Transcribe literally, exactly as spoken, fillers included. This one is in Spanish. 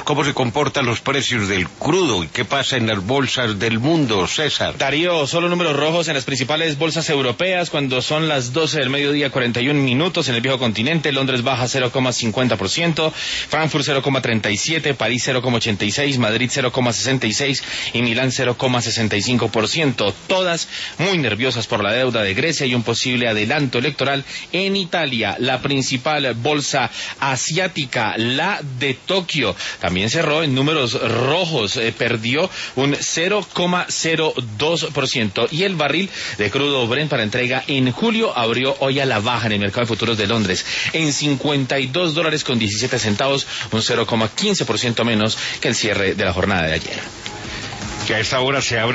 ¿Cómo se comportan los precios del crudo y qué pasa en las bolsas del mundo, César? Darío, solo números rojos en las principales bolsas europeas cuando son las doce del mediodía, cuarenta y un minutos en el viejo continente. Londres baja cero coma cincuenta por ciento, Frankfurt cero coma treinta y siete, París cero coma ochenta y seis, Madrid cero coma sesenta y seis y Milán cero coma sesenta y cinco por ciento. Todas muy nerviosas por la deuda de Grecia y un posible adelanto electoral en Italia. La principal bolsa asiática, la de Tokio, también cerró en números rojos, eh, perdió un cero coma cero dos por ciento y el barril de crudo Brent para entrega en julio abrió hoy a la baja en el mercado de futuros de Londres en cincuenta y dos dólares con diecisiete centavos, un cero coma quince por ciento menos que el cierre de la jornada de ayer. Que a esta hora se abre